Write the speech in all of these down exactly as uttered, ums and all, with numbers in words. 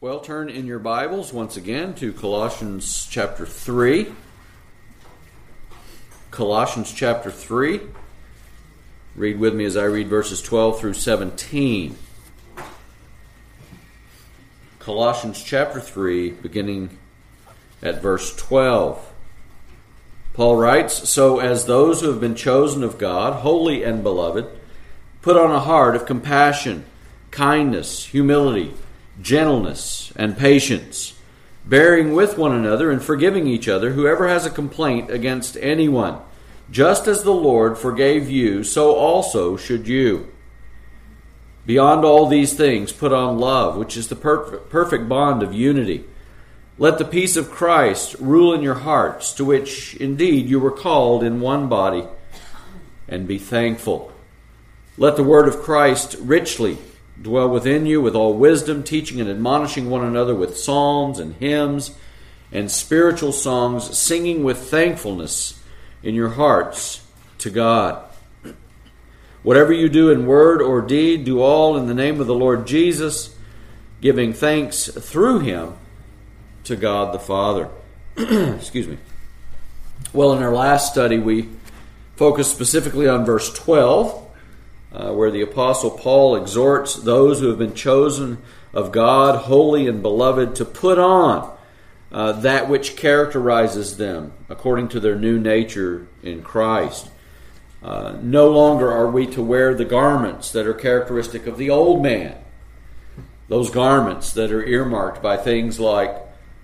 Well, turn in your Bibles once again to Colossians chapter three. Colossians chapter three. Read with me as I read verses twelve through seventeen. Colossians chapter three, beginning at verse twelve. Paul writes, "So as those who have been chosen of God, holy and beloved, put on a heart of compassion, kindness, humility, gentleness, and patience, bearing with one another and forgiving each other, whoever has a complaint against anyone. Just as the Lord forgave you, so also should you. Beyond all these things, put on love, which is the perfect, perfect bond of unity. Let the peace of Christ rule in your hearts, to which indeed you were called in one body, and be thankful. Let the word of Christ richly dwell within you with all wisdom, teaching and admonishing one another with psalms and hymns and spiritual songs, singing with thankfulness in your hearts to God. Whatever you do in word or deed, do all in the name of the Lord Jesus, giving thanks through him to God the Father." Excuse me. Well, in our last study, we focused specifically on verse twelve, Uh, where the Apostle Paul exhorts those who have been chosen of God, holy and beloved, to put on uh, that which characterizes them according to their new nature in Christ. Uh, no longer are we to wear the garments that are characteristic of the old man, those garments that are earmarked by things like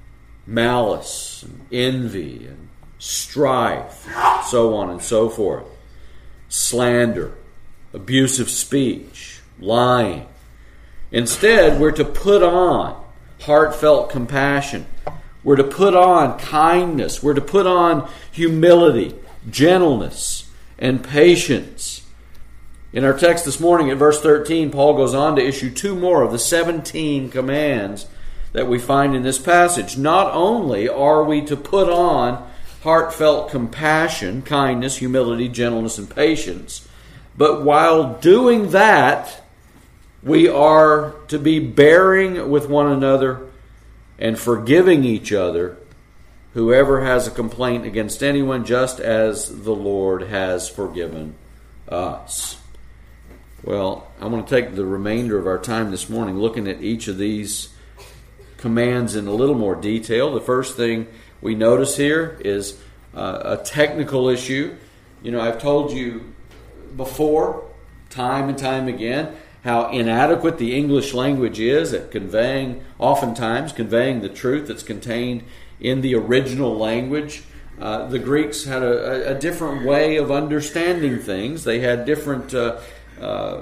malice, and envy, and strife, so on and so forth, slander, abusive speech, lying. Instead, we're to put on heartfelt compassion. We're to put on kindness. We're to put on humility, gentleness, and patience. In our text this morning at verse thirteen, Paul goes on to issue two more of the seventeen commands that we find in this passage. Not only are we to put on heartfelt compassion, kindness, humility, gentleness, and patience, but while doing that, we are to be bearing with one another and forgiving each other, whoever has a complaint against anyone, just as the Lord has forgiven us. Well, I want to take the remainder of our time this morning looking at each of these commands in a little more detail. The first thing we notice here is uh, a technical issue. You know, I've told you before, time and time again, how inadequate the English language is at conveying, oftentimes conveying the truth that's contained in the original language. Uh, the Greeks had a, a different way of understanding things. They had different uh, uh,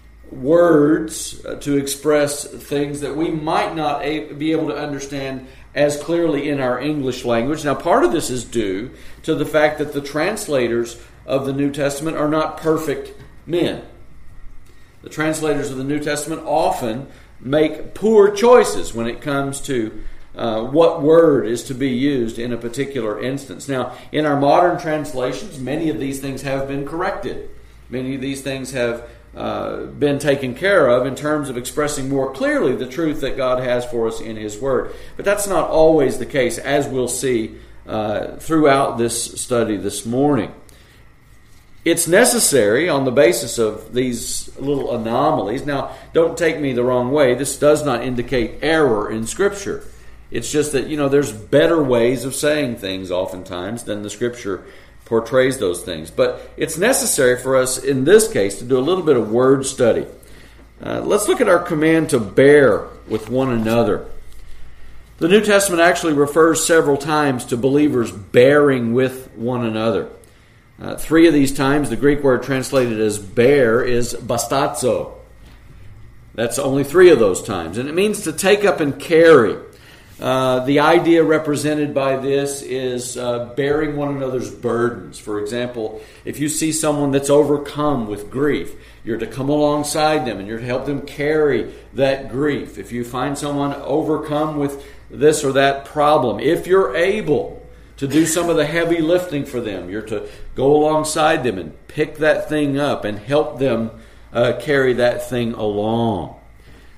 words to express things that we might not a- be able to understand as clearly in our English language. Now, part of this is due to the fact that the translators of the New Testament are not perfect men. The translators of the New Testament often make poor choices when it comes to uh, what word is to be used in a particular instance. Now, in our modern translations, many of these things have been corrected. Many of these things have uh, been taken care of in terms of expressing more clearly the truth that God has for us in His Word. But that's not always the case, as we'll see uh, throughout this study this morning. It's necessary on the basis of these little anomalies. Now, don't take me the wrong way. This does not indicate error in Scripture. It's just that, you know, there's better ways of saying things oftentimes than the Scripture portrays those things. But it's necessary for us in this case to do a little bit of word study. Uh, let's look at our command to bear with one another. The New Testament actually refers several times to believers bearing with one another. Uh, three of these times, the Greek word translated as bear is bastazo. That's only three of those times. And it means to take up and carry. Uh, the idea represented by this is uh, bearing one another's burdens. For example, if you see someone that's overcome with grief, you're to come alongside them and you're to help them carry that grief. If you find someone overcome with this or that problem, if you're able to do some of the heavy lifting for them, you're to go alongside them and pick that thing up and help them uh, carry that thing along.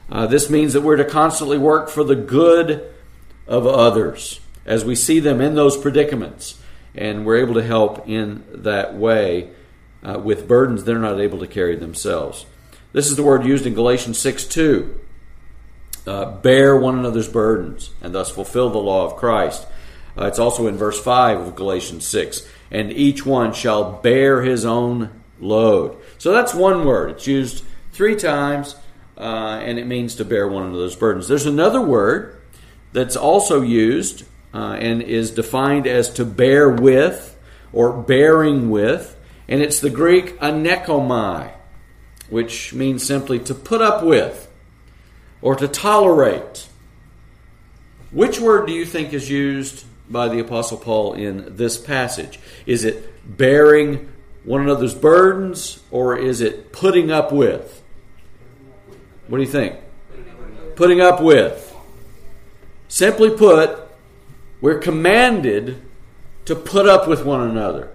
Uh, this means that we're to constantly work for the good of others as we see them in those predicaments, and we're able to help in that way uh, with burdens they're not able to carry themselves. This is the word used in Galatians six two. Uh, bear one another's burdens and thus fulfill the law of Christ. Uh, it's also in verse five of Galatians six. And each one shall bear his own load. So that's one word. It's used three times, uh, and it means to bear one another's burdens. There's another word that's also used uh, and is defined as to bear with or bearing with, and it's the Greek anekomai, which means simply to put up with or to tolerate. Which word do you think is used by the Apostle Paul in this passage? Is it bearing one another's burdens, or is it putting up with? What do you think? Putting up with. Simply put, we're commanded to put up with one another.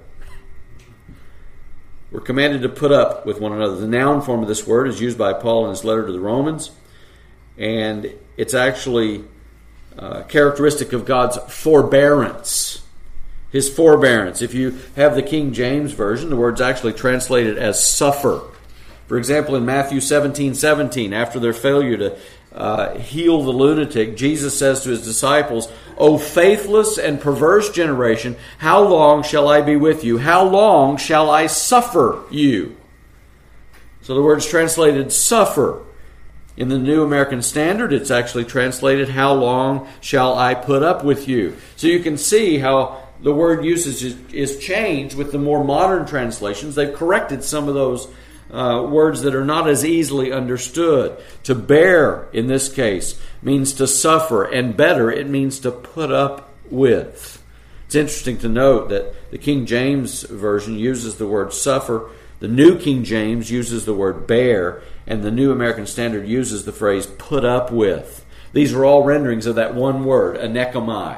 We're commanded to put up with one another. The noun form of this word is used by Paul in his letter to the Romans, and it's actually uh, characteristic of God's forbearance. His forbearance. If you have the King James Version, the word's actually translated as suffer. For example, in Matthew seventeen seventeen, after their failure to uh, heal the lunatic, Jesus says to his disciples, O faithless and perverse generation, how long shall I be with you? How long shall I suffer you? So the word's translated suffer. In the New American Standard, it's actually translated, how long shall I put up with you? So you can see how the word usage is, is changed with the more modern translations. They've corrected some of those uh, words that are not as easily understood. To bear, in this case, means to suffer, and better, it means to put up with. It's interesting to note that the King James Version uses the word suffer, the New King James uses the word bear, and the New American Standard uses the phrase put up with. These are all renderings of that one word, anekomai.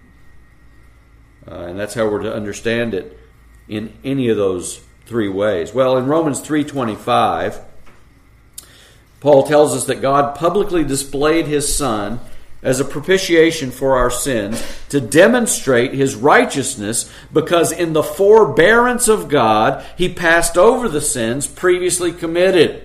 Uh, and that's how we're to understand it in any of those three ways. Well, in Romans three twenty-five, Paul tells us that God publicly displayed his Son as a propitiation for our sins to demonstrate his righteousness, because in the forbearance of God, he passed over the sins previously committed.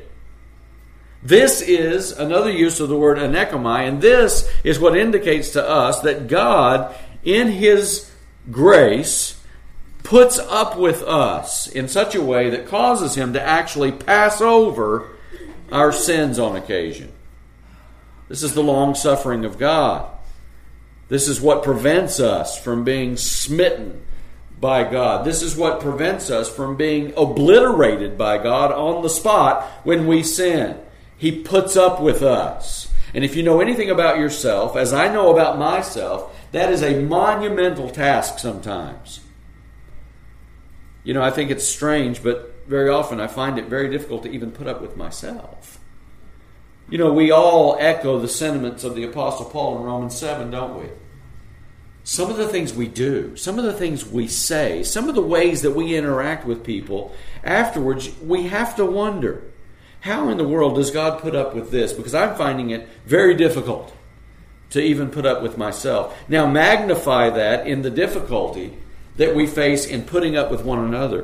This is another use of the word anekomai, and this is what indicates to us that God, in his grace, puts up with us in such a way that causes him to actually pass over our sins on occasion. This is the long-suffering of God. This is what prevents us from being smitten by God. This is what prevents us from being obliterated by God on the spot when we sin. He puts up with us. And if you know anything about yourself, as I know about myself, that is a monumental task sometimes. You know, I think it's strange, but very often I find it very difficult to even put up with myself. You know, we all echo the sentiments of the Apostle Paul in Romans seven, don't we? Some of the things we do, some of the things we say, some of the ways that we interact with people, afterwards we have to wonder, how in the world does God put up with this? Because I'm finding it very difficult to even put up with myself. Now magnify that in the difficulty that we face in putting up with one another.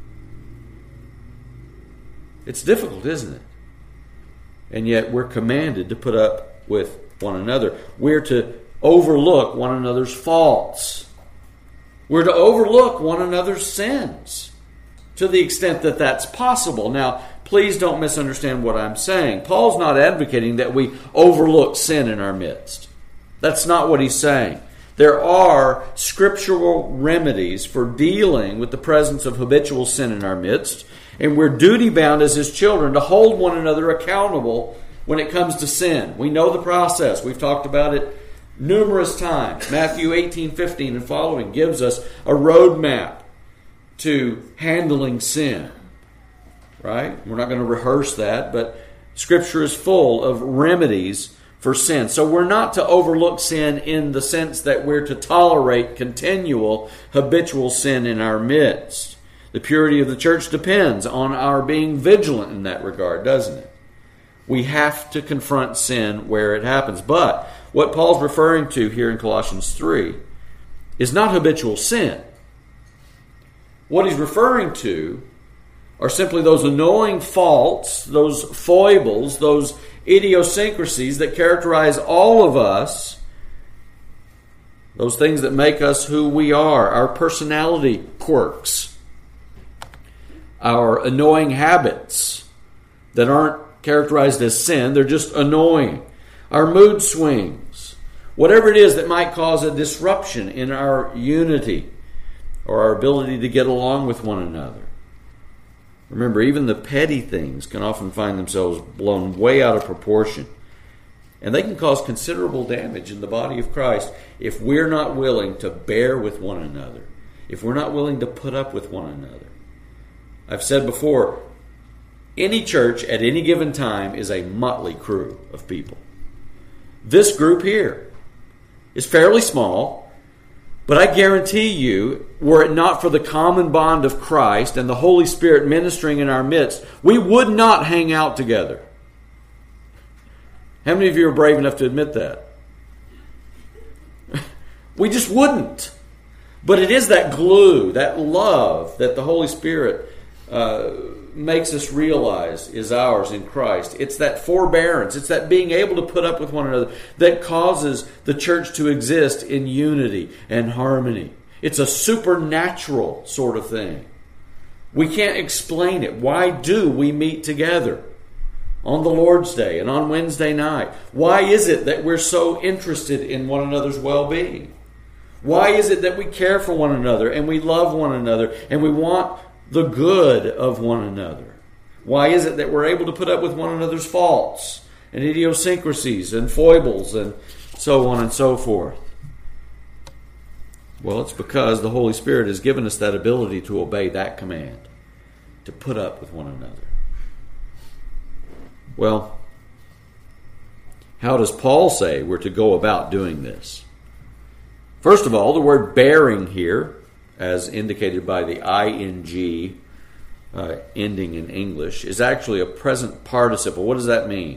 It's difficult, isn't it? And yet we're commanded to put up with one another. We're to overlook one another's faults. We're to overlook one another's sins to the extent that that's possible. Now, please don't misunderstand what I'm saying. Paul's not advocating that we overlook sin in our midst. That's not what he's saying. There are scriptural remedies for dealing with the presence of habitual sin in our midst, and we're duty-bound as his children to hold one another accountable when it comes to sin. We know the process. We've talked about it numerous times. Matthew eighteen fifteen and following gives us a roadmap to handling sin. Right? We're not going to rehearse that, but Scripture is full of remedies for sin. So we're not to overlook sin in the sense that we're to tolerate continual, habitual sin in our midst. The purity of the church depends on our being vigilant in that regard, doesn't it? We have to confront sin where it happens. But what Paul's referring to here in Colossians three is not habitual sin. What he's referring to are simply those annoying faults, those foibles, those idiosyncrasies that characterize all of us, those things that make us who we are, our personality quirks, our annoying habits that aren't characterized as sin, they're just annoying, our mood swings, whatever it is that might cause a disruption in our unity or our ability to get along with one another. Remember, even the petty things can often find themselves blown way out of proportion. And they can cause considerable damage in the body of Christ if we're not willing to bear with one another, if we're not willing to put up with one another. I've said before, any church at any given time is a motley crew of people. This group here is fairly small, but I guarantee you, were it not for the common bond of Christ and the Holy Spirit ministering in our midst, we would not hang out together. How many of you are brave enough to admit that? We just wouldn't. But it is that glue, that love that the Holy Spirit uh, makes us realize is ours in Christ. It's that forbearance, it's that being able to put up with one another that causes the church to exist in unity and harmony. It's a supernatural sort of thing. We can't explain it. Why do we meet together on the Lord's Day and on Wednesday night? Why is it that we're so interested in one another's well-being? Why is it that we care for one another and we love one another and we want the good of one another? Why is it that we're able to put up with one another's faults and idiosyncrasies and foibles and so on and so forth? Well, it's because the Holy Spirit has given us that ability to obey that command, to put up with one another. Well, how does Paul say we're to go about doing this? First of all, the word bearing here, as indicated by the ing uh, ending in English, is actually a present participle. What does that mean?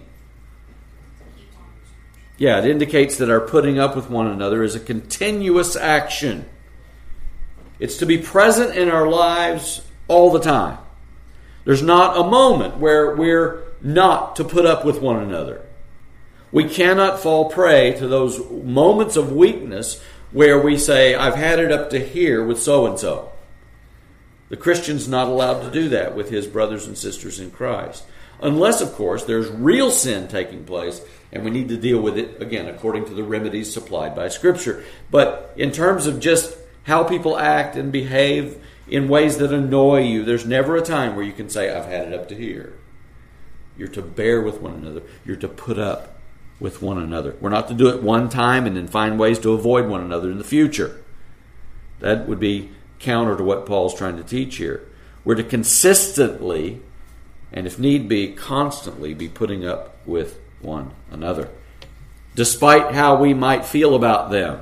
Yeah, it indicates that our putting up with one another is a continuous action. It's to be present in our lives all the time. There's not a moment where we're not to put up with one another. We cannot fall prey to those moments of weakness where we say, I've had it up to here with so-and-so. The Christian's not allowed to do that with his brothers and sisters in Christ. Unless, of course, there's real sin taking place, and we need to deal with it, again, according to the remedies supplied by Scripture. But in terms of just how people act and behave in ways that annoy you, there's never a time where you can say, I've had it up to here. You're to bear with one another. You're to put up with one another. We're not to do it one time and then find ways to avoid one another in the future. That would be counter to what Paul's trying to teach here. We're to consistently, and if need be, constantly be putting up with one another, despite how we might feel about them.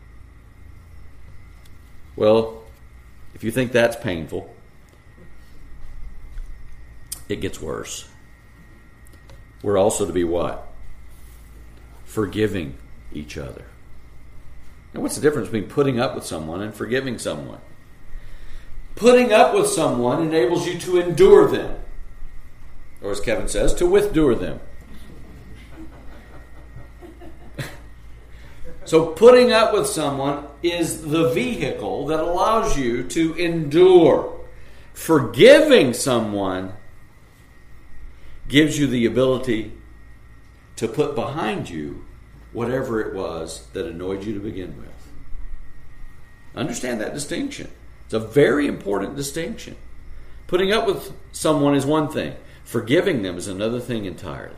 Well, if you think that's painful, it gets worse. We're also to be what? Forgiving each other. Now, what's the difference between putting up with someone and forgiving someone? Putting up with someone enables you to endure them. Or as Kevin says, to withdraw them. So putting up with someone is the vehicle that allows you to endure. Forgiving someone gives you the ability to put behind you whatever it was that annoyed you to begin with. Understand that distinction. It's a very important distinction. Putting up with someone is one thing. Forgiving them is another thing entirely.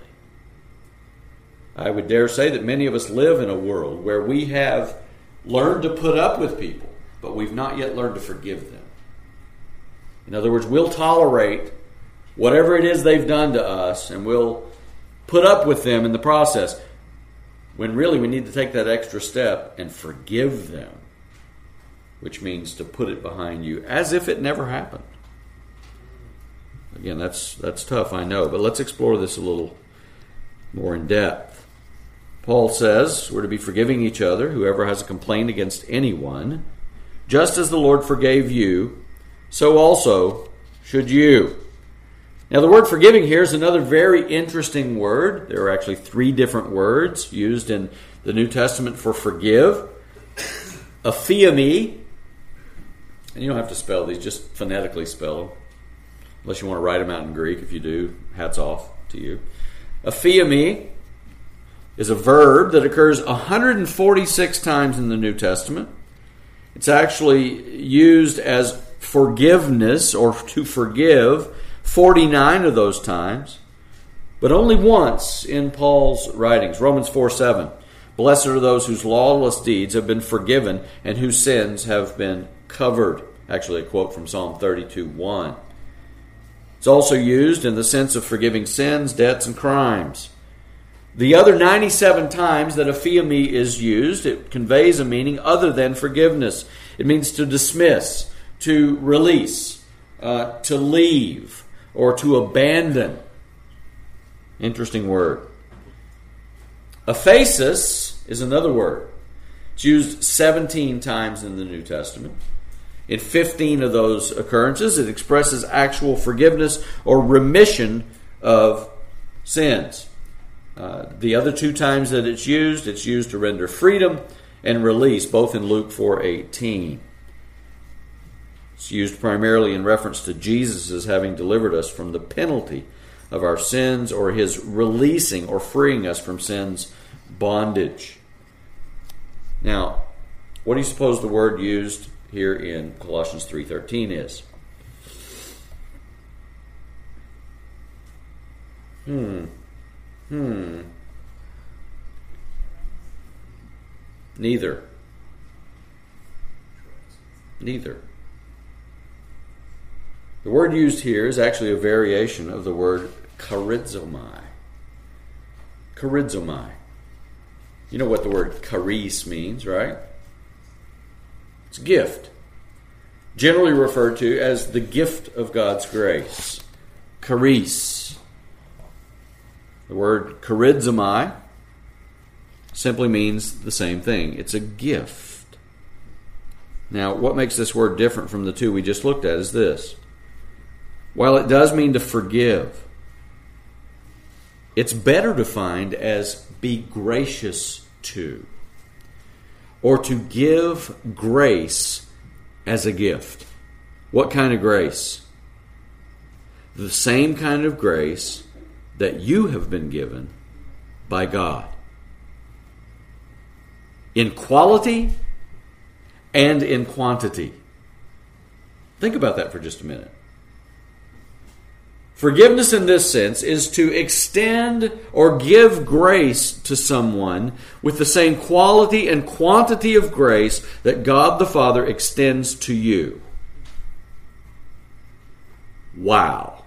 I would dare say that many of us live in a world where we have learned to put up with people, but we've not yet learned to forgive them. In other words, we'll tolerate whatever it is they've done to us, and we'll put up with them in the process, when really we need to take that extra step and forgive them, which means to put it behind you as if it never happened. Again, that's that's tough, I know, but let's explore this a little more in depth. Paul says we're to be forgiving each other, whoever has a complaint against anyone. Just as the Lord forgave you, so also should you. Now, the word forgiving here is another very interesting word. There are actually three different words used in the New Testament for forgive. Aphiemi, and you don't have to spell these, just phonetically spell them. Unless you want to write them out in Greek. If you do, hats off to you. Aphiemi is a verb that occurs one hundred forty-six times in the New Testament. It's actually used as forgiveness or to forgive forty-nine of those times, but only once in Paul's writings. Romans four seven. Blessed are those whose lawless deeds have been forgiven and whose sins have been covered. Actually, a quote from Psalm thirty-two one. It's also used in the sense of forgiving sins, debts, and crimes. The other ninety-seven times that aphiemi is used, it conveys a meaning other than forgiveness. It means to dismiss, to release, uh, to leave, or to abandon. Interesting word. Aphesis is another word. It's used seventeen times in the New Testament. In fifteen of those occurrences, it expresses actual forgiveness or remission of sins. Uh, the other two times that it's used, it's used to render freedom and release, both in Luke four eighteen. It's used primarily in reference to Jesus as having delivered us from the penalty of our sins, or his releasing or freeing us from sin's bondage. Now, what do you suppose the word used here in Colossians three thirteen is? Hmm. Hmm. Neither. Neither. The word used here is actually a variation of the word charizomai. Charizomai. You know what the word charis means, right? It's gift. Generally referred to as the gift of God's grace. Charis. The word charizomai simply means the same thing. It's a gift. Now, what makes this word different from the two we just looked at is this. While it does mean to forgive, it's better defined as be gracious to, or to give grace as a gift. What kind of grace? The same kind of grace that you have been given by God. In quality and in quantity. Think about that for just a minute. Forgiveness in this sense is to extend or give grace to someone with the same quality and quantity of grace that God the Father extends to you. Wow.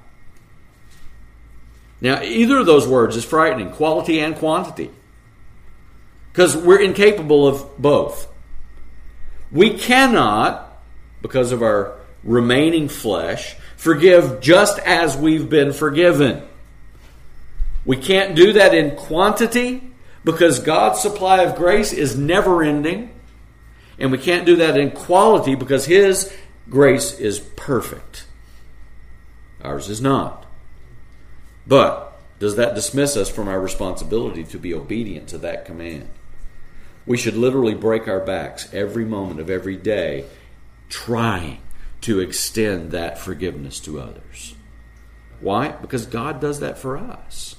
Now, either of those words is frightening, quality and quantity, because we're incapable of both. We cannot, because of our remaining flesh, forgive just as we've been forgiven. We can't do that in quantity because God's supply of grace is never ending. And we can't do that in quality because His grace is perfect. Ours is not. But does that dismiss us from our responsibility to be obedient to that command? We should literally break our backs every moment of every day trying to extend that forgiveness to others. Why? Because God does that for us.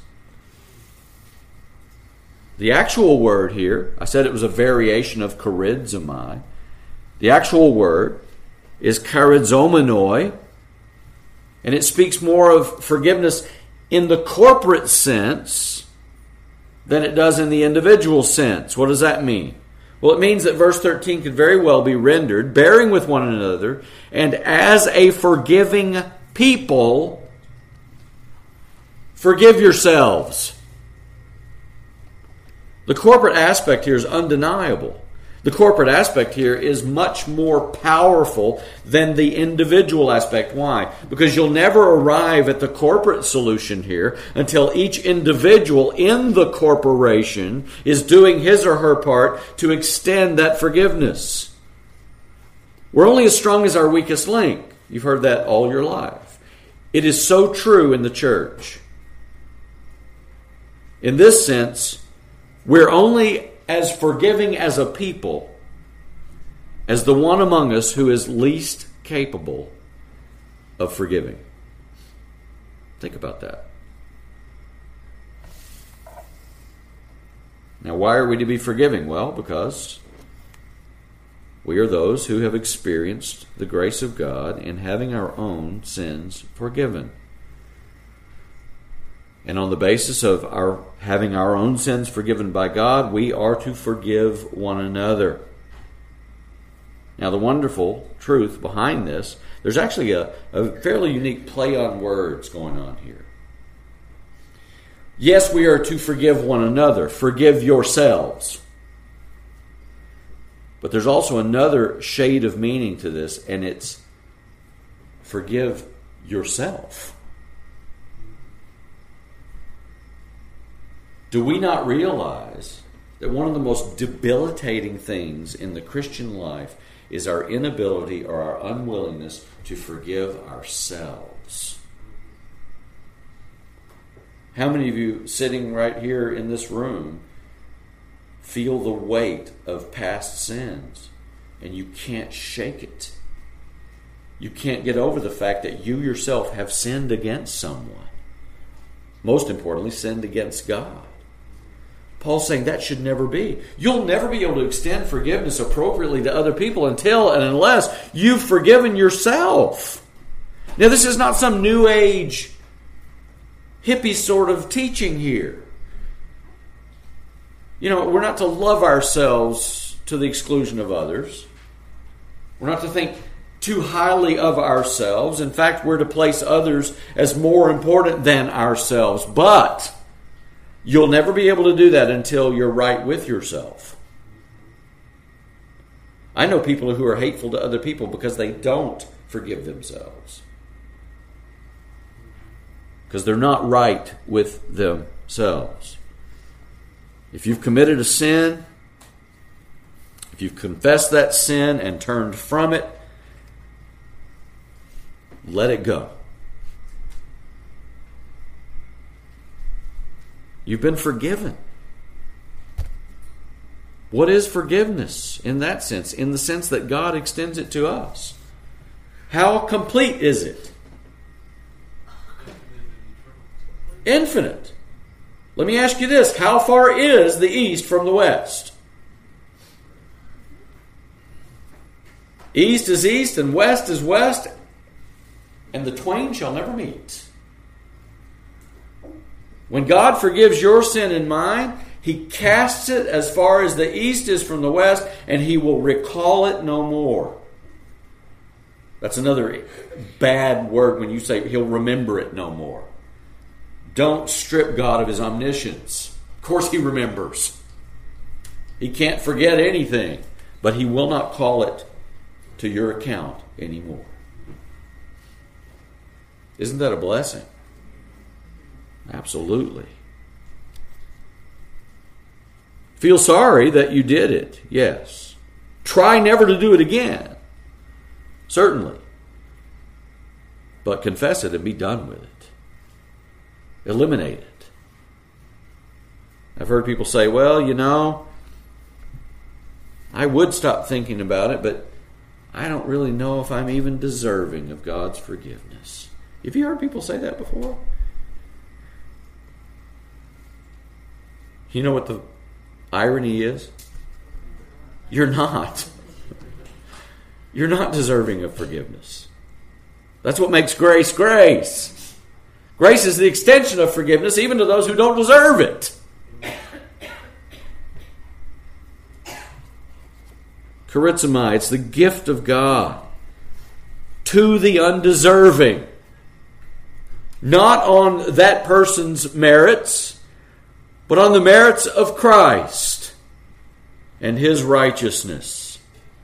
The actual word here, I said it was a variation of charizomai. The actual word is charizomenoi, and it speaks more of forgiveness in the corporate sense than it does in the individual sense. What does that mean? Well, it means that verse thirteen could very well be rendered, bearing with one another, and as a forgiving people, forgive yourselves. The corporate aspect here is undeniable. The corporate aspect here is much more powerful than the individual aspect. Why? Because you'll never arrive at the corporate solution here until each individual in the corporation is doing his or her part to extend that forgiveness. We're only as strong as our weakest link. You've heard that all your life. It is so true in the church. In this sense, we're only as forgiving as a people as the one among us who is least capable of forgiving. Think about that. Now, why are we to be forgiving? Well, because we are those who have experienced the grace of God in having our own sins forgiven. And on the basis of our having our own sins forgiven by God, we are to forgive one another. Now, the wonderful truth behind this, there's actually a, a fairly unique play on words going on here. Yes, we are to forgive one another. Forgive yourselves. But there's also another shade of meaning to this, and it's forgive yourself. Do we not realize that one of the most debilitating things in the Christian life is our inability or our unwillingness to forgive ourselves? How many of you sitting right here in this room feel the weight of past sins and you can't shake it? You can't get over the fact that you yourself have sinned against someone. Most importantly, sinned against God. Paul's saying that should never be. You'll never be able to extend forgiveness appropriately to other people until and unless you've forgiven yourself. Now, this is not some new age hippie sort of teaching here. You know, we're not to love ourselves to the exclusion of others. We're not to think too highly of ourselves. In fact, we're to place others as more important than ourselves. But you'll never be able to do that until you're right with yourself. I know people who are hateful to other people because they don't forgive themselves. Because they're not right with themselves. If you've committed a sin, if you've confessed that sin and turned from it, let it go. You've been forgiven. What is forgiveness in that sense? In the sense that God extends it to us. How complete is it? Infinite. Let me ask you this. How far is the east from the west? East is east and west is west, and the twain shall never meet. When God forgives your sin and mine, He casts it as far as the east is from the west, and He will recall it no more. That's another bad word when you say He'll remember it no more. Don't strip God of His omniscience. Of course He remembers. He can't forget anything, but He will not call it to your account anymore. Isn't that a blessing? Absolutely. Feel sorry that you did it, yes. Try never to do it again, certainly. But confess it and be done with it. Eliminate it. I've heard people say, well, you know, I would stop thinking about it, but I don't really know if I'm even deserving of God's forgiveness. Have you heard people say that before? You know what the irony is? You're not. You're not deserving of forgiveness. That's what makes grace grace. Grace is the extension of forgiveness even to those who don't deserve it. Charizomai, it's the gift of God to the undeserving. Not on that person's merits, but on the merits of Christ. and His righteousness.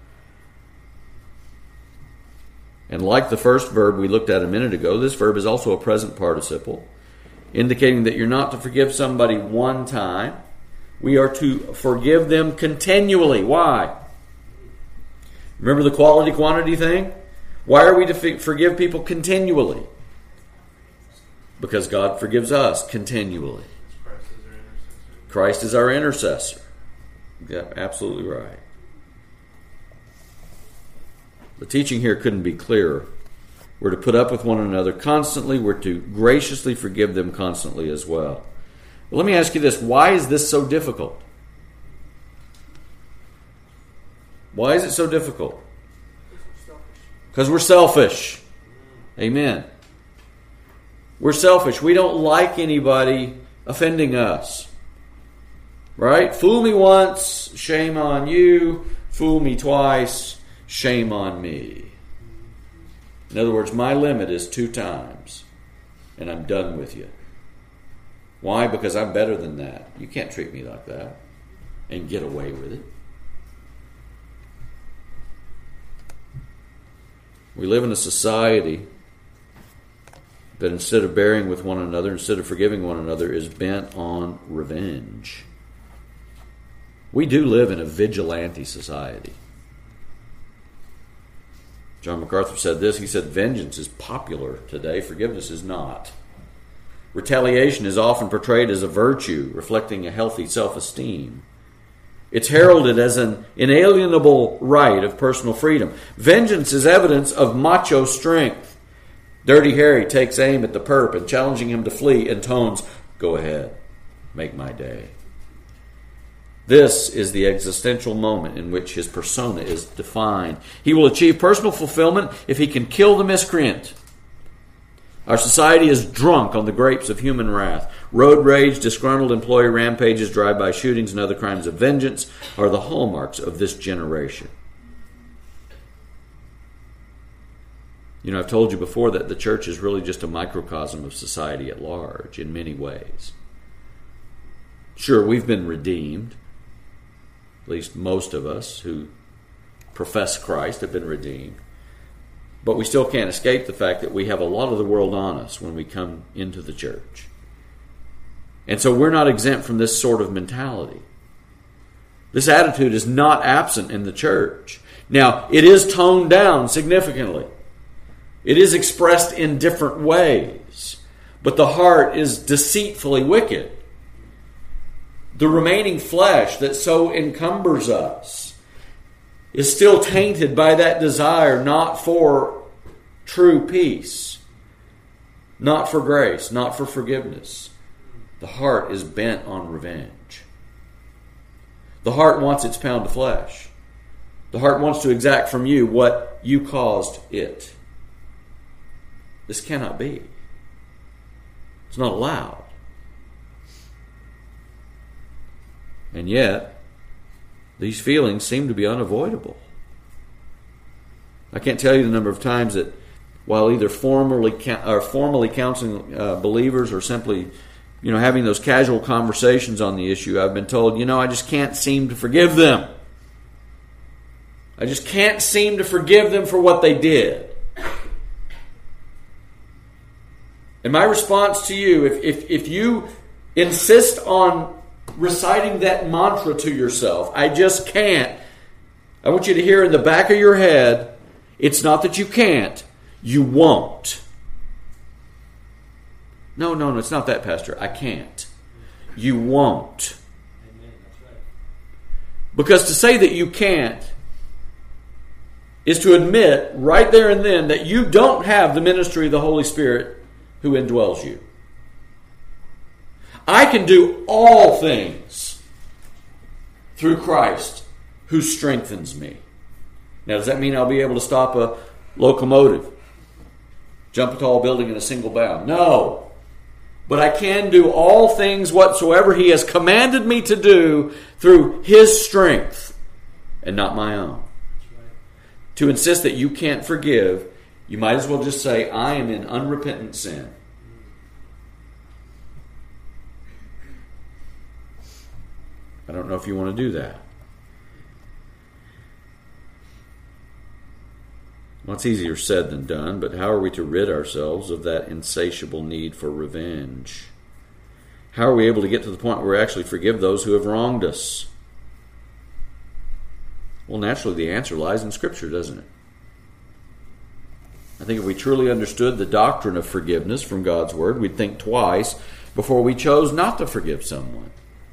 And like the first verb we looked at a minute ago, this verb is also a present participle, indicating that you're not to forgive somebody one time. We are to forgive them continually. Why? Remember the quality quantity thing? Why are we to forgive people continually? Because God forgives us continually. Christ is our intercessor. Yeah, absolutely right. The teaching here couldn't be clearer. We're to put up with one another constantly. We're to graciously forgive them constantly as well. But let me ask you this. Why is this so difficult? Why is it so difficult? Because we're selfish. Amen. We're selfish. We don't like anybody offending us. Right? Fool me once, shame on you. Fool me twice, shame on me. In other words, my limit is two times, and I'm done with you. Why? Because I'm better than that. You can't treat me like that and get away with it. We live in a society that instead of bearing with one another, instead of forgiving one another, is bent on revenge. We do live in a vigilante society. John MacArthur said this. He said, vengeance is popular today. Forgiveness is not. Retaliation is often portrayed as a virtue, reflecting a healthy self-esteem. It's heralded as an inalienable right of personal freedom. Vengeance is evidence of macho strength. Dirty Harry takes aim at the perp and challenging him to flee intones, "Go ahead, make my day." This is the existential moment in which his persona is defined. He will achieve personal fulfillment if he can kill the miscreant. Our society is drunk on the grapes of human wrath. Road rage, disgruntled employee rampages, drive-by shootings, and other crimes of vengeance are the hallmarks of this generation. You know, I've told you before that the church is really just a microcosm of society at large in many ways. Sure, we've been redeemed. At least most of us who profess Christ have been redeemed. But we still can't escape the fact that we have a lot of the world on us when we come into the church. And so we're not exempt from this sort of mentality. This attitude is not absent in the church. Now, it is toned down significantly. It is expressed in different ways. But the heart is deceitfully wicked. The remaining flesh that so encumbers us is still tainted by that desire not for true peace, not for grace, not for forgiveness. The heart is bent on revenge. The heart wants its pound of flesh. The heart wants to exact from you what you caused it. This cannot be. It's not allowed. And yet, these feelings seem to be unavoidable. I can't tell you the number of times that while either formally or formally counseling uh, believers or simply, you know, having those casual conversations on the issue, I've been told, you know, I just can't seem to forgive them. I just can't seem to forgive them for what they did. And my response to you, if if, if you insist on reciting that mantra to yourself, I just can't, I want you to hear in the back of your head, it's not that you can't, you won't. No, no, no, it's not that, Pastor. I can't. You won't. Amen. That's right. Because to say that you can't is to admit right there and then that you don't have the ministry of the Holy Spirit who indwells you. I can do all things through Christ who strengthens me. Now, does that mean I'll be able to stop a locomotive, jump a tall building in a single bound? No. But I can do all things whatsoever He has commanded me to do through His strength and not my own. To insist that you can't forgive, you might as well just say, I am in unrepentant sin. I don't know if you want to do that. Well, it's easier said than done, but how are we to rid ourselves of that insatiable need for revenge? How are we able to get to the point where we actually forgive those who have wronged us? Well, naturally, the answer lies in Scripture, doesn't it? I think if we truly understood the doctrine of forgiveness from God's Word, we'd think twice before we chose not to forgive someone.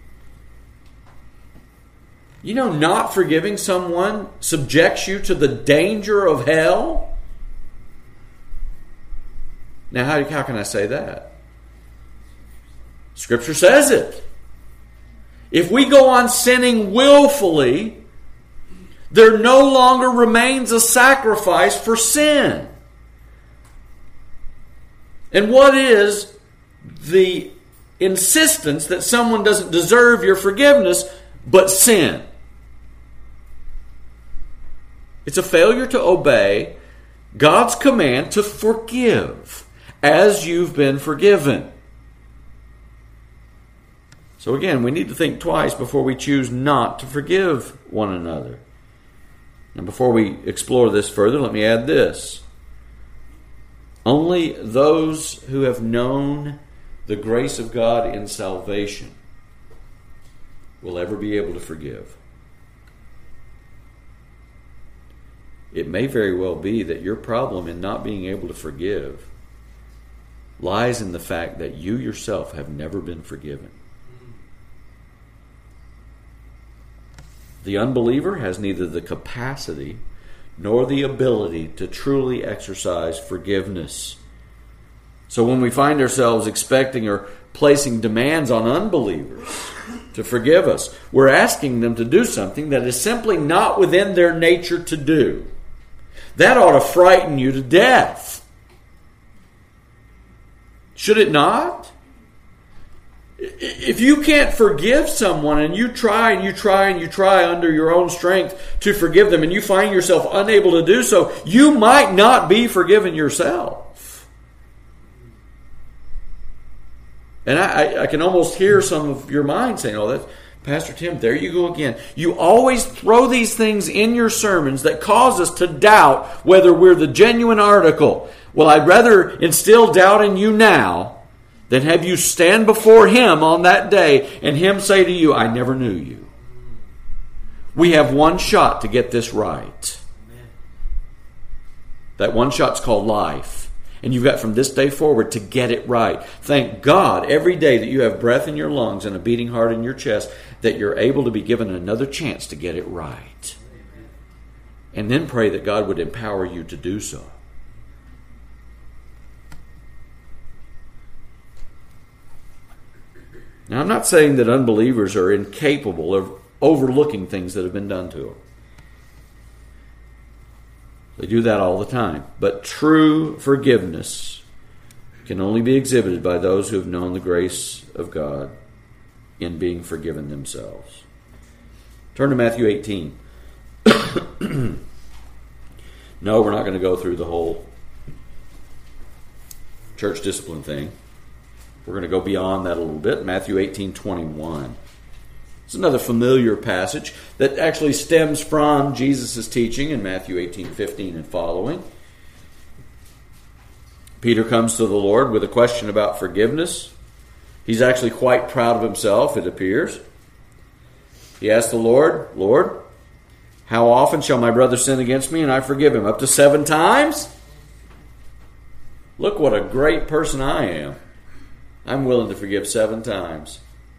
You know, not forgiving someone subjects you to the danger of hell. Now, how, how can I say that? Scripture says it. If we go on sinning willfully, there no longer remains a sacrifice for sin. And what is the insistence that someone doesn't deserve your forgiveness but sin? It's a failure to obey God's command to forgive as you've been forgiven. So again, we need to think twice before we choose not to forgive one another. And before we explore this further, let me add this. Only those who have known the grace of God in salvation will ever be able to forgive. It may very well be that your problem in not being able to forgive lies in the fact that you yourself have never been forgiven. The unbeliever has neither the capacity nor the ability to truly exercise forgiveness. So when we find ourselves expecting or placing demands on unbelievers to forgive us, we're asking them to do something that is simply not within their nature to do. That ought to frighten you to death. Should it not? If you can't forgive someone and you try and you try and you try under your own strength to forgive them and you find yourself unable to do so, you might not be forgiven yourself. And I, I can almost hear some of your mind saying, oh, that's Pastor Tim, there you go again. You always throw these things in your sermons that cause us to doubt whether we're the genuine article. Well, I'd rather instill doubt in you now than have you stand before Him on that day and Him say to you, I never knew you. We have one shot to get this right. That one shot's called life. And you've got from this day forward to get it right. Thank God every day that you have breath in your lungs and a beating heart in your chest that you're able to be given another chance to get it right. And then pray that God would empower you to do so. Now, I'm not saying that unbelievers are incapable of overlooking things that have been done to them. They do that all the time. But true forgiveness can only be exhibited by those who have known the grace of God in being forgiven themselves. Turn to Matthew eighteen. No, we're not going to go through the whole church discipline thing. We're going to go beyond that a little bit. Matthew eighteen twenty-one. It's another familiar passage that actually stems from Jesus' teaching in Matthew eighteen fifteen and following. Peter comes to the Lord with a question about forgiveness. He's actually quite proud of himself, it appears. He asks the Lord, Lord, how often shall my brother sin against me and I forgive him? Up to seven times? Look what a great person I am. I'm willing to forgive seven times.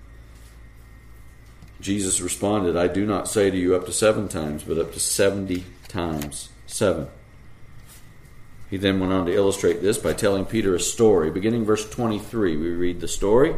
Jesus responded, I do not say to you up to seven times, but up to seventy times seven. He then went on to illustrate this by telling Peter a story. Beginning verse twenty-three, we read the story.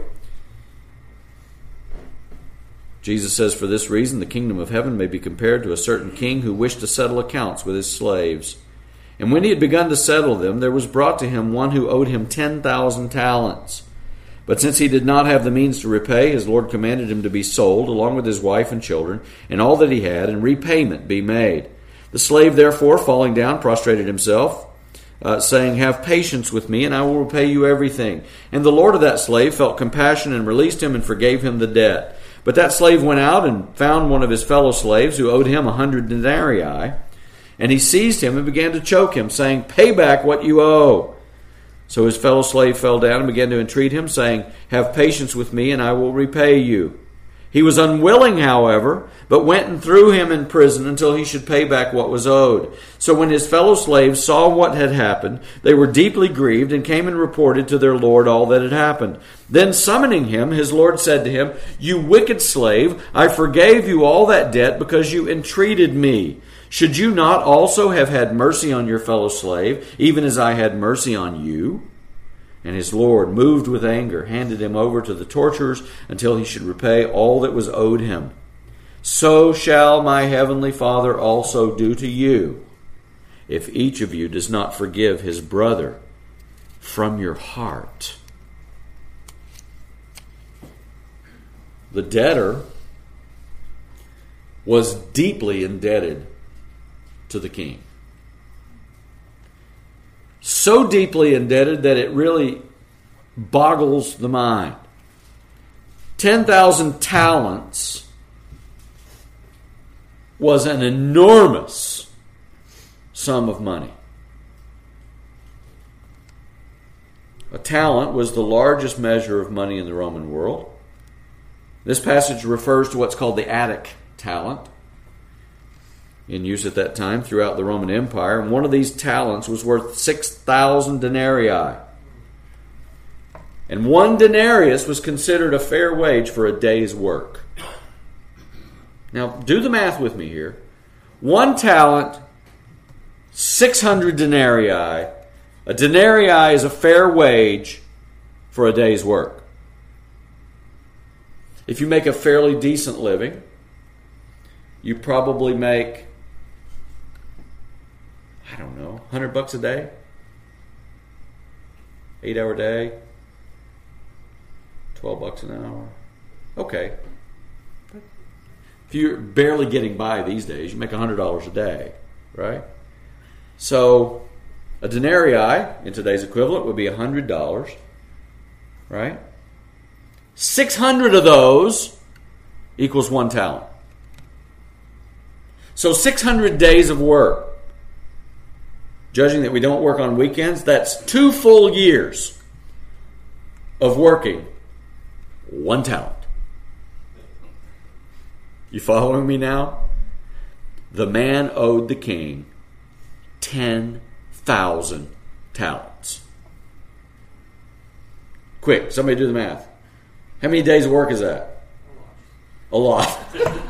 Jesus says, for this reason the kingdom of heaven may be compared to a certain king who wished to settle accounts with his slaves. And when he had begun to settle them, there was brought to him one who owed him ten thousand talents. But since he did not have the means to repay, his Lord commanded him to be sold, along with his wife and children, and all that he had, and repayment be made. The slave, therefore, falling down, prostrated himself, uh, saying, have patience with me, and I will repay you everything. And the Lord of that slave felt compassion and released him and forgave him the debt. But that slave went out and found one of his fellow slaves who owed him a hundred denarii, And he seized him and began to choke him, saying, "Pay back what you owe." So his fellow slave fell down and began to entreat him, saying, "Have patience with me, and I will repay you." He was unwilling, however, but went and threw him in prison until he should pay back what was owed. So when his fellow slaves saw what had happened, they were deeply grieved and came and reported to their lord all that had happened. Then summoning him, his lord said to him, "You wicked slave, I forgave you all that debt because you entreated me. Should you not also have had mercy on your fellow slave, even as I had mercy on you?" And his lord, moved with anger, handed him over to the torturers until he should repay all that was owed him. So shall my heavenly Father also do to you, if each of you does not forgive his brother from your heart. The debtor was deeply indebted to the king. So deeply indebted that it really boggles the mind. ten thousand talents was an enormous sum of money. A talent was the largest measure of money in the Roman world. This passage refers to what's called the Attic talent, in use at that time throughout the Roman Empire. And one of these talents was worth six thousand denarii. And one denarius was considered a fair wage for a day's work. Now, do the math with me here. One talent, six hundred denarii. A denarii is a fair wage for a day's work. If you make a fairly decent living, you probably make, I don't know, one hundred bucks a day? Eight hour day? twelve bucks an hour? Okay. If you're barely getting by these days, you make one hundred dollars a day, right? So a denarii, in today's equivalent, would be one hundred dollars, right? six hundred of those equals one talent. So six hundred days of work. Judging that we don't work on weekends, that's two full years of working one talent. You following me now? The man owed the king ten thousand talents. Quick, somebody do the math. How many days of work is that? A lot.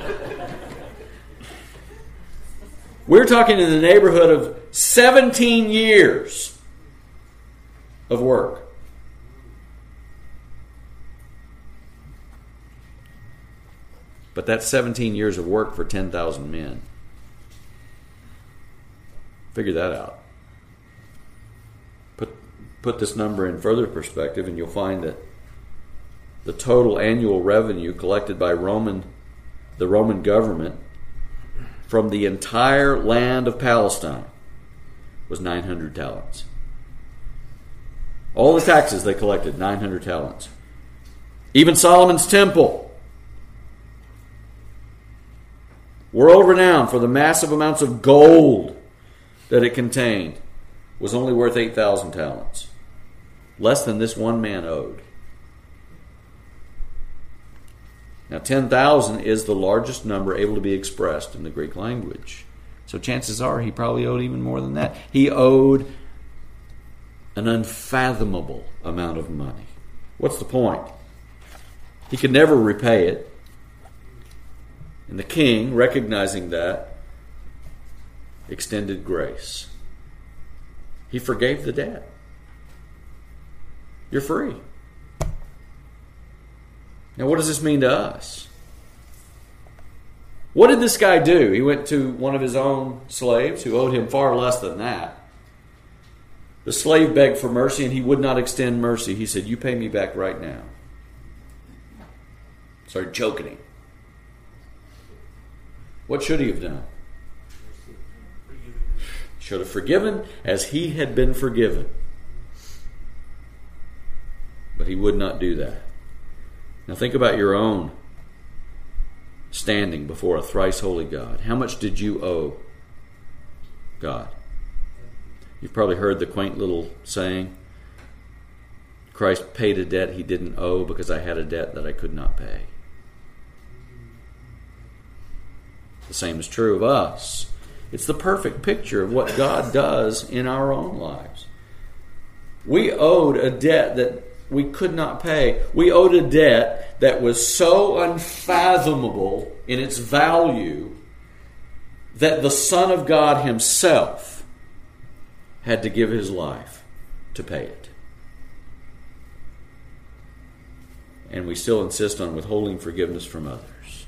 We're talking in the neighborhood of seventeen years of work. But that's seventeen years of work for ten thousand men. Figure that out. Put, put this number in further perspective and you'll find that the total annual revenue collected by Roman, the Roman government from the entire land of Palestine was nine hundred talents. All the taxes they collected, nine hundred talents. Even Solomon's temple, world renowned for the massive amounts of gold that it contained, was only worth eight thousand talents. Less than this one man owed. Now, ten thousand is the largest number able to be expressed in the Greek language. So chances are he probably owed even more than that. He owed an unfathomable amount of money. What's the point? He could never repay it. And the king, recognizing that, extended grace. He forgave the debt. You're free. Now, what does this mean to us? What did this guy do? He went to one of his own slaves who owed him far less than that. The slave begged for mercy and he would not extend mercy. He said, "You pay me back right now." Started choking him. What should he have done? Should have forgiven as he had been forgiven. But he would not do that. Now think about your own standing before a thrice holy God. How much did you owe God. You've probably heard the quaint little saying, Christ paid a debt he didn't owe because I had a debt that I could not pay. The same is true of us. It's the perfect picture of what God does in our own lives. We owed a debt that we could not pay. We owed a debt that was so unfathomable in its value that the Son of God himself had to give his life to pay it. And we still insist on withholding forgiveness from others.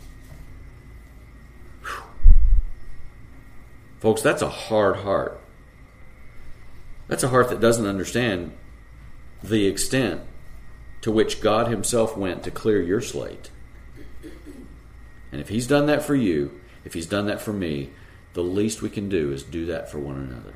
Whew. Folks, that's a hard heart. That's a heart that doesn't understand the extent to which God himself went to clear your slate. And if he's done that for you, if he's done that for me, the least we can do is do that for one another.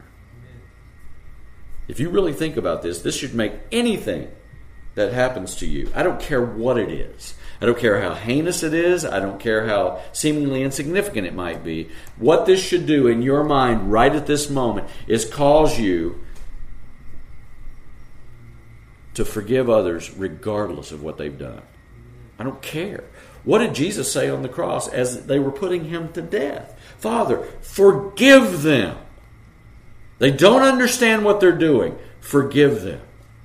If you really think about this, this should make anything that happens to you, I don't care what it is. I don't care how heinous it is. I don't care how seemingly insignificant it might be. What this should do in your mind right at this moment is cause you to forgive others regardless of what they've done. I don't care. What did Jesus say on the cross as they were putting him to death? Father, forgive them. They don't understand what they're doing. Forgive them.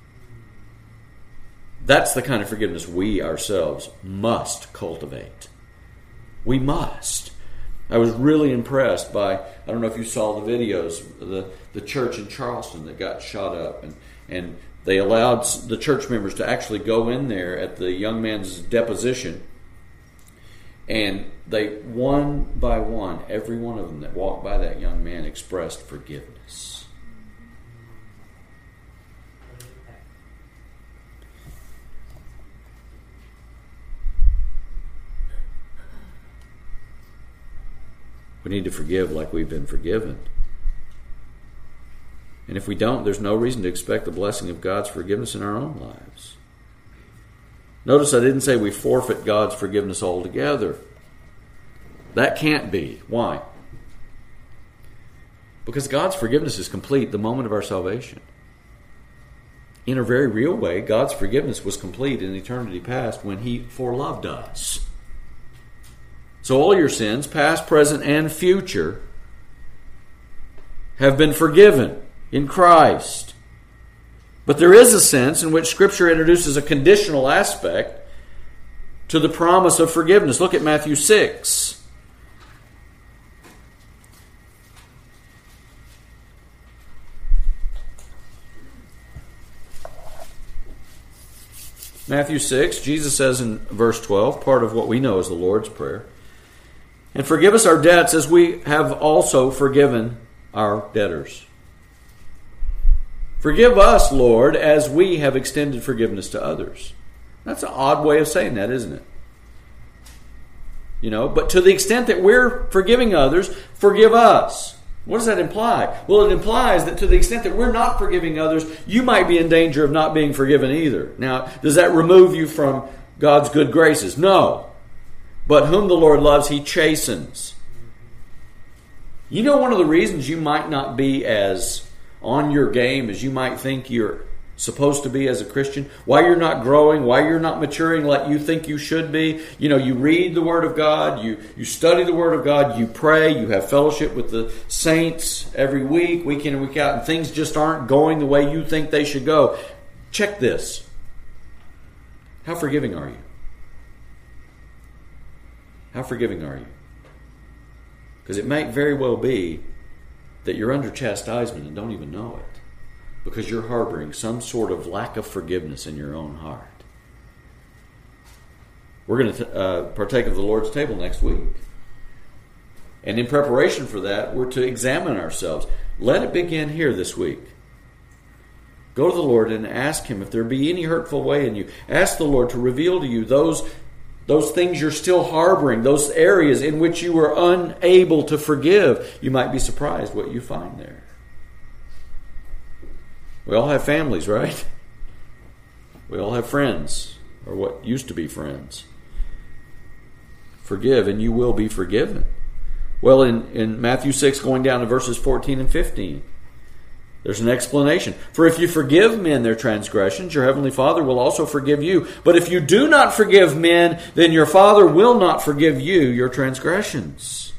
That's the kind of forgiveness we ourselves must cultivate. We must. I was really impressed by, I don't know if you saw the videos, the, the church in Charleston that got shot up, and, and they allowed the church members to actually go in there at the young man's deposition, and they, one by one, every one of them that walked by that young man expressed forgiveness. We need to forgive like we've been forgiven. And if we don't, there's no reason to expect the blessing of God's forgiveness in our own lives. Notice I didn't say we forfeit God's forgiveness altogether. That can't be. Why? Because God's forgiveness is complete the moment of our salvation. In a very real way, God's forgiveness was complete in eternity past when he foreloved us. So all your sins, past, present, and future, have been forgiven in Christ. But there is a sense in which Scripture introduces a conditional aspect to the promise of forgiveness. Look at Matthew six. Matthew six, Jesus says in verse twelve, part of what we know as the Lord's Prayer, "And forgive us our debts as we have also forgiven our debtors." Forgive us, Lord, as we have extended forgiveness to others. That's an odd way of saying that, isn't it? You know, but to the extent that we're forgiving others, forgive us. What does that imply? Well, it implies that to the extent that we're not forgiving others, you might be in danger of not being forgiven either. Now, does that remove you from God's good graces? No. But whom the Lord loves, he chastens. You know, one of the reasons you might not be as on your game as you might think you're supposed to be as a Christian, why you're not growing, why you're not maturing like you think you should be. You know, you read the Word of God, you, you study the Word of God, you pray, you have fellowship with the saints every week, week in and week out, and things just aren't going the way you think they should go. Check this. How forgiving are you? How forgiving are you? Because it might very well be that you're under chastisement and don't even know it, because you're harboring some sort of lack of forgiveness in your own heart. We're going to uh, partake of the Lord's table next week. And in preparation for that, we're to examine ourselves. Let it begin here this week. Go to the Lord and ask him if there be any hurtful way in you. Ask the Lord to reveal to you those Those things you're still harboring, those areas in which you were unable to forgive. You might be surprised what you find there. We all have families, right? We all have friends, or what used to be friends. Forgive, and you will be forgiven. Well, in, in Matthew six, going down to verses fourteen and fifteen, there's an explanation. For if you forgive men their transgressions, your heavenly Father will also forgive you. But if you do not forgive men, then your Father will not forgive you your transgressions.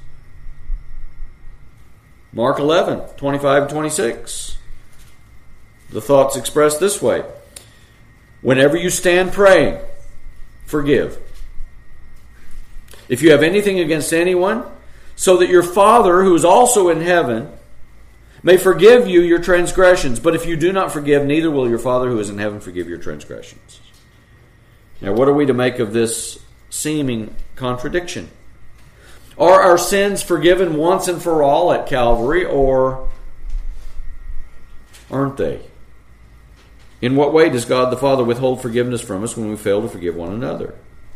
Mark eleven, twenty-five and twenty-six. The thought's expressed this way. Whenever you stand praying, forgive. If you have anything against anyone, so that your Father who is also in heaven may forgive you your transgressions. But if you do not forgive, neither will your Father who is in heaven forgive your transgressions. Now, what are we to make of this seeming contradiction? Are our sins forgiven once and for all at Calvary, or aren't they? In what way does God the Father withhold forgiveness from us when we fail to forgive one another?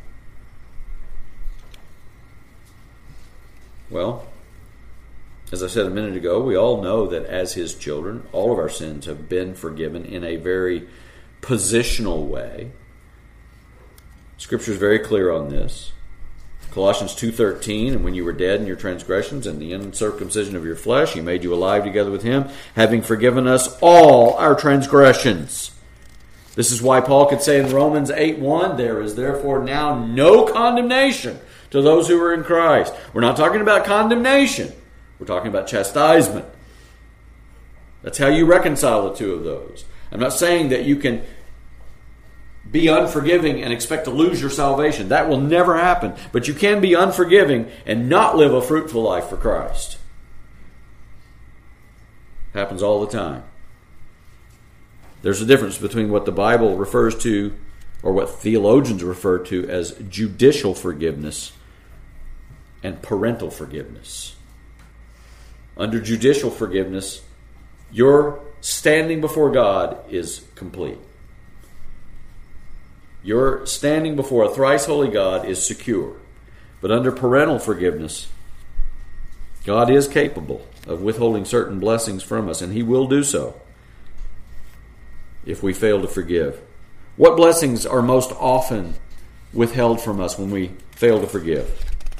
Well, as I said a minute ago, we all know that as His children, all of our sins have been forgiven in a very positional way. Scripture is very clear on this. Colossians two thirteen, and when you were dead in your transgressions and the uncircumcision of your flesh, He made you alive together with Him, having forgiven us all our transgressions. This is why Paul could say in Romans eight one, there is therefore now no condemnation to those who are in Christ. We're not talking about condemnation. We're talking about chastisement. That's how you reconcile the two of those. I'm not saying that you can be unforgiving and expect to lose your salvation. That will never happen. But you can be unforgiving and not live a fruitful life for Christ. Happens all the time. There's a difference between what the Bible refers to, or what theologians refer to as judicial forgiveness, and parental forgiveness. Under judicial forgiveness, your standing before God is complete. Your standing before a thrice holy God is secure. But under parental forgiveness, God is capable of withholding certain blessings from us, and He will do so if we fail to forgive. What blessings are most often withheld from us when we fail to forgive?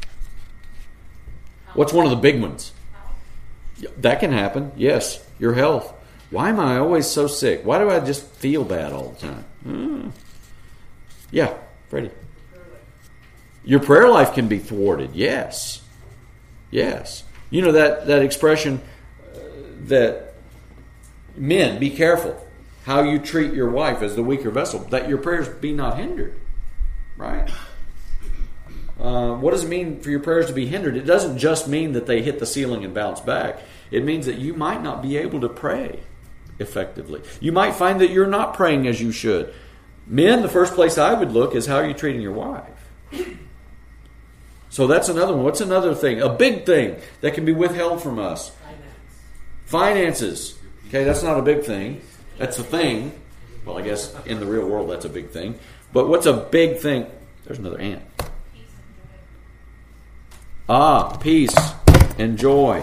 What's one of the big ones? That can happen, yes. Your health. Why am I always so sick? Why do I just feel bad all the time? Hmm. Yeah, Freddie. Your prayer life can be thwarted, yes. Yes. You know that, that expression uh, that men, be careful how you treat your wife as the weaker vessel, that your prayers be not hindered. Right? Uh, what does it mean for your prayers to be hindered? It doesn't just mean that they hit the ceiling and bounce back. It means that you might not be able to pray effectively. You might find that you're not praying as you should. Men, the first place I would look is how are you treating your wife? So that's another one. What's another thing? A big thing that can be withheld from us. Finance. Finances. Okay, that's not a big thing. That's a thing. Well, I guess in the real world that's a big thing. But what's a big thing? There's another ant. Ah, peace and joy.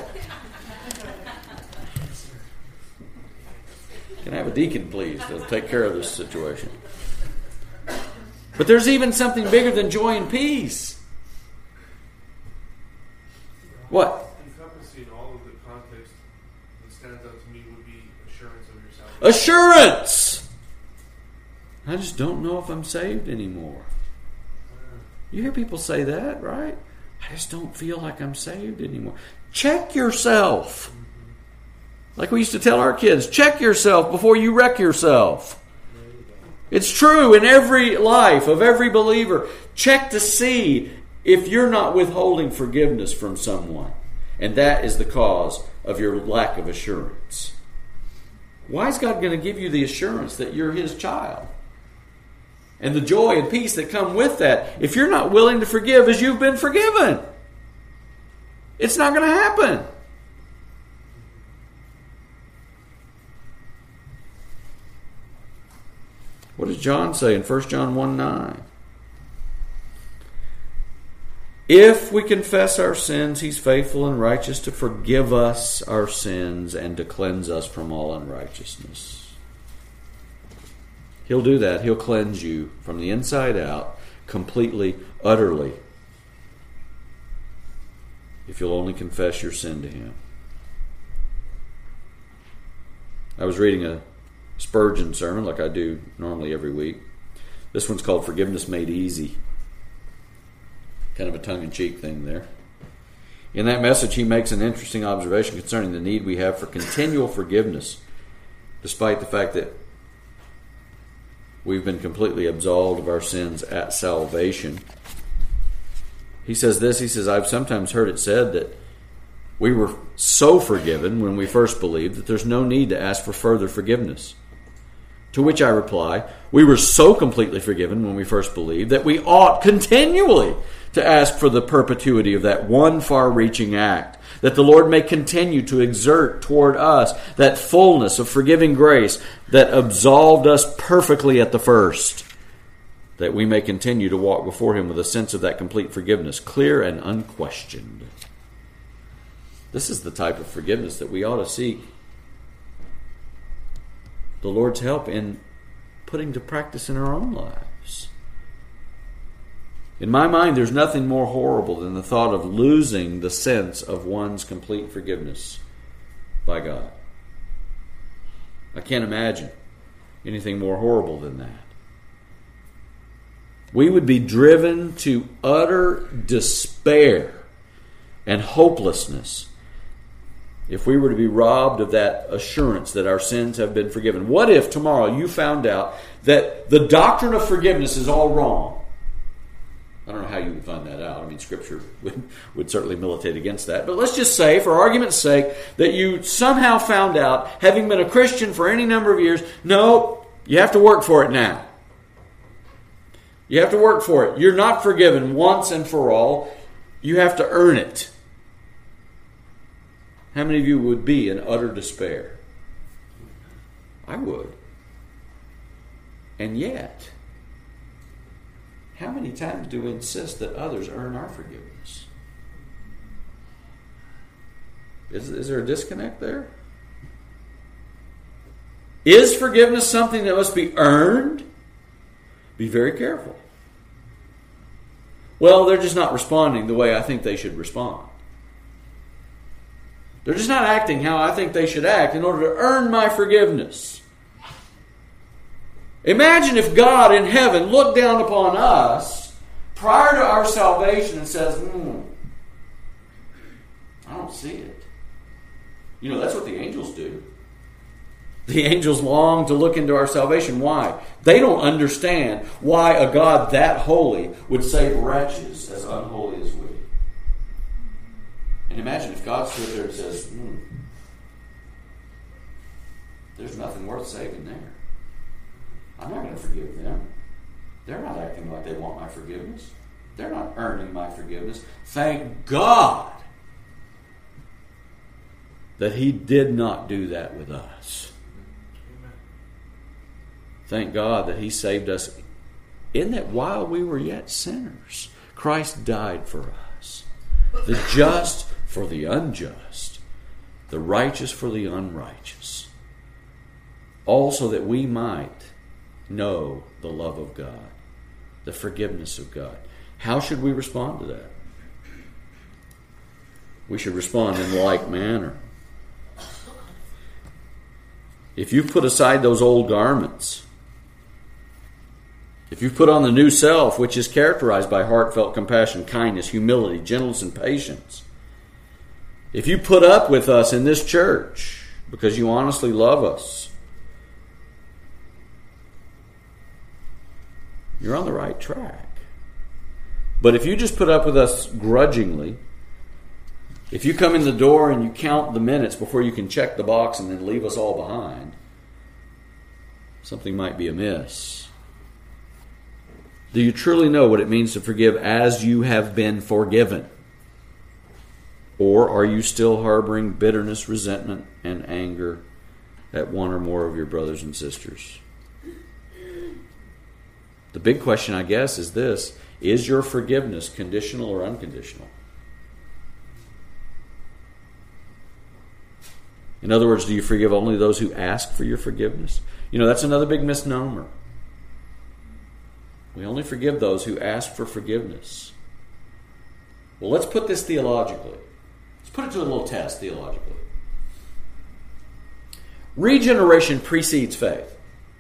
Can I have a deacon, please, to take care of this situation? But there's even something bigger than joy and peace. What? Encompassing all of the context that stands out to me would be assurance of your salvation. Assurance! I just don't know if I'm saved anymore. You hear people say that, right? I just don't feel like I'm saved anymore. Check yourself. Like we used to tell our kids, check yourself before you wreck yourself. It's true in every life of every believer. Check to see if you're not withholding forgiveness from someone. And that is the cause of your lack of assurance. Why is God going to give you the assurance that you're His child? And the joy and peace that come with that, if you're not willing to forgive as you've been forgiven, it's not going to happen. What does John say in First John one nine? If we confess our sins, He's faithful and righteous to forgive us our sins and to cleanse us from all unrighteousness. He'll do that. He'll cleanse you from the inside out, completely, utterly. if you'll only confess your sin to Him. I was reading a Spurgeon sermon like I do normally every week. This one's called Forgiveness Made Easy. Kind of a tongue-in-cheek thing there. In that message, he makes an interesting observation concerning the need we have for continual forgiveness, despite the fact that we've been completely absolved of our sins at salvation. He says this, he says, I've sometimes heard it said that we were so forgiven when we first believed that there's no need to ask for further forgiveness. To which I reply, we were so completely forgiven when we first believed that we ought continually to ask for the perpetuity of that one far-reaching act, that the Lord may continue to exert toward us that fullness of forgiving grace that absolved us perfectly at the first, that we may continue to walk before Him with a sense of that complete forgiveness, clear and unquestioned. This is the type of forgiveness that we ought to seek the Lord's help in putting to practice in our own lives. In my mind, there's nothing more horrible than the thought of losing the sense of one's complete forgiveness by God. I can't imagine anything more horrible than that. We would be driven to utter despair and hopelessness if we were to be robbed of that assurance that our sins have been forgiven. What if tomorrow you found out that the doctrine of forgiveness is all wrong? I don't know how you would find that out. I mean, Scripture would, would certainly militate against that. But let's just say, for argument's sake, that you somehow found out, having been a Christian for any number of years, no, you have to work for it now. You have to work for it. You're not forgiven once and for all. You have to earn it. How many of you would be in utter despair? I would. And yet, how many times do we insist that others earn our forgiveness? Is, is there a disconnect there? Is forgiveness something that must be earned? Be very careful. Well, they're just not responding the way I think they should respond. They're just not acting how I think they should act in order to earn my forgiveness. Imagine if God in heaven looked down upon us prior to our salvation and says, hmm, I don't see it. You know, that's what the angels do. The angels long to look into our salvation. Why? They don't understand why a God that holy would save wretches as unholy as we. And imagine if God stood there and says, hmm, there's nothing worth saving there. I'm not going to forgive them. They're not acting like they want my forgiveness. They're not earning my forgiveness. Thank God that He did not do that with us. Thank God that He saved us in that while we were yet sinners, Christ died for us. The just for the unjust, the righteous for the unrighteous. Also that we might know the love of God, the forgiveness of God. How should we respond to that? We should respond in like manner. If you've put aside those old garments, if you've put on the new self, which is characterized by heartfelt compassion, kindness, humility, gentleness, and patience, if you put up with us in this church because you honestly love us, you're on the right track. But if you just put up with us grudgingly, if you come in the door and you count the minutes before you can check the box and then leave us all behind, something might be amiss. Do you truly know what it means to forgive as you have been forgiven? Or are you still harboring bitterness, resentment, and anger at one or more of your brothers and sisters? The big question, I guess, is this: is your forgiveness conditional or unconditional? In other words, do you forgive only those who ask for your forgiveness? You know, that's another big misnomer. We only forgive those who ask for forgiveness. Well, let's put this theologically. Let's put it to a little test theologically. Regeneration precedes faith.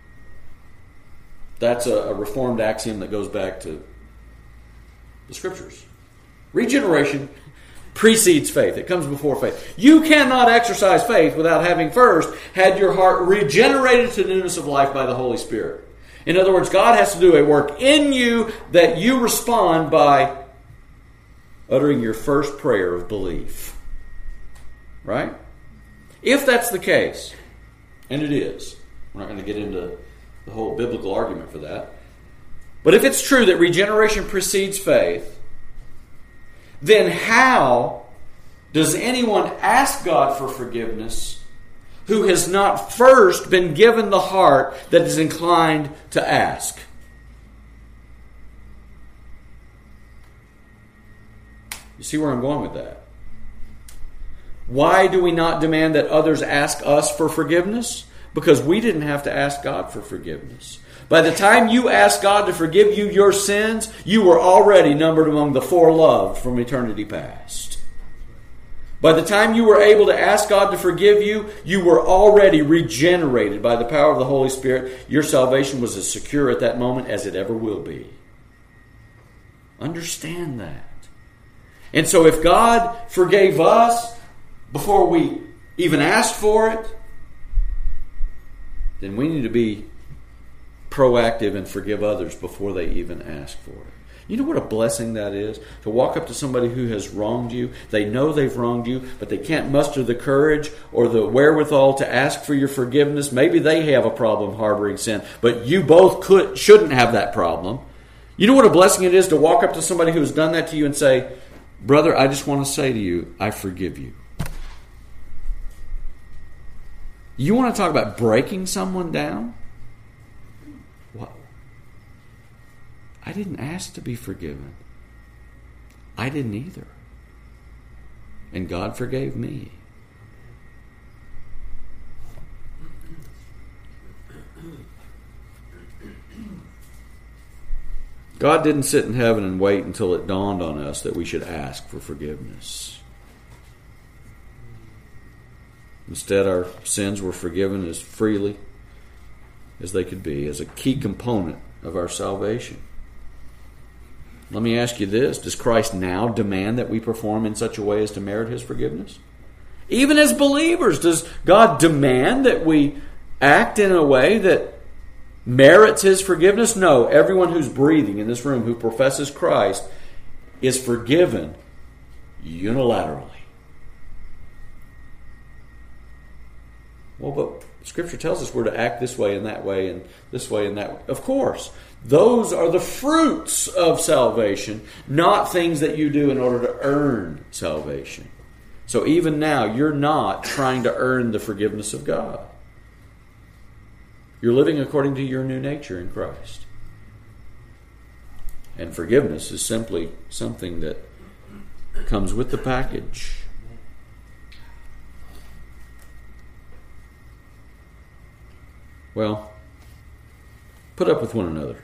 That's a, a Reformed axiom that goes back to the Scriptures. Regeneration precedes faith. It comes before faith. You cannot exercise faith without having first had your heart regenerated to newness of life by the Holy Spirit. In other words, God has to do a work in you that you respond by uttering your first prayer of belief. Right? If that's the case, and it is, we're not going to get into the whole biblical argument for that, but if it's true that regeneration precedes faith, then how does anyone ask God for forgiveness who has not first been given the heart that is inclined to ask? You see where I'm going with that? Why do we not demand that others ask us for forgiveness? Because we didn't have to ask God for forgiveness. By the time you asked God to forgive you your sins, you were already numbered among the foreloved from eternity past. By the time you were able to ask God to forgive you, you were already regenerated by the power of the Holy Spirit. Your salvation was as secure at that moment as it ever will be. Understand that. And so if God forgave us before we even asked for it, then we need to be proactive and forgive others before they even ask for it. You know what a blessing that is? To walk up to somebody who has wronged you. They know they've wronged you, but they can't muster the courage or the wherewithal to ask for your forgiveness. Maybe they have a problem harboring sin, but you both could shouldn't have that problem. You know what a blessing it is to walk up to somebody who has done that to you and say, "Brother, I just want to say to you, I forgive you." You want to talk about breaking someone down? What? I didn't ask to be forgiven. I didn't either. And God forgave me. God didn't sit in heaven and wait until it dawned on us that we should ask for forgiveness. Instead, our sins were forgiven as freely as they could be, as a key component of our salvation. Let me ask you this. Does Christ now demand that we perform in such a way as to merit His forgiveness? Even as believers, does God demand that we act in a way that merits His forgiveness? No. Everyone who's breathing in this room who professes Christ is forgiven unilaterally. Well, but Scripture tells us we're to act this way and that way and this way and that way. Of course, those are the fruits of salvation, not things that you do in order to earn salvation. So even now, you're not trying to earn the forgiveness of God. You're living according to your new nature in Christ. And forgiveness is simply something that comes with the package. Well, put up with one another.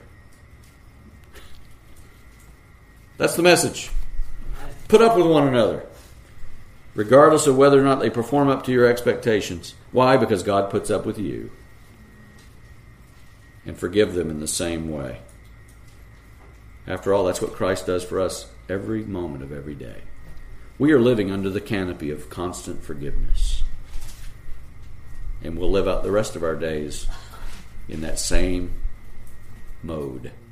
That's the message. Put up with one another, regardless of whether or not they perform up to your expectations. Why? Because God puts up with you. And forgive them in the same way. After all, that's what Christ does for us every moment of every day. We are living under the canopy of constant forgiveness. And we'll live out the rest of our days in that same mode.